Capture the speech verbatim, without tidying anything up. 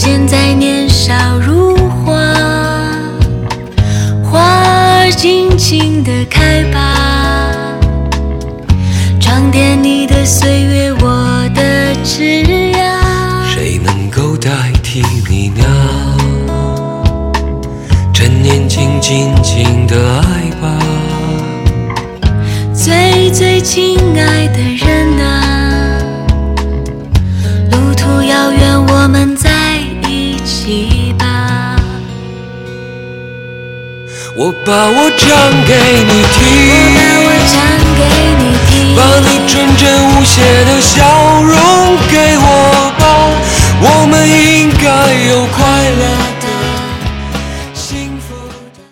现在年少如花，花尽情地开吧，装点你的岁月，我的枝桠。 谁能够代替你呢？趁年轻尽情的爱吧， 最最亲爱的人啊，路途遥远，我们在一起吧。 我把我唱给你听， 我把我唱给你听， 把你纯真无邪的笑容给我吧，我们应该有快乐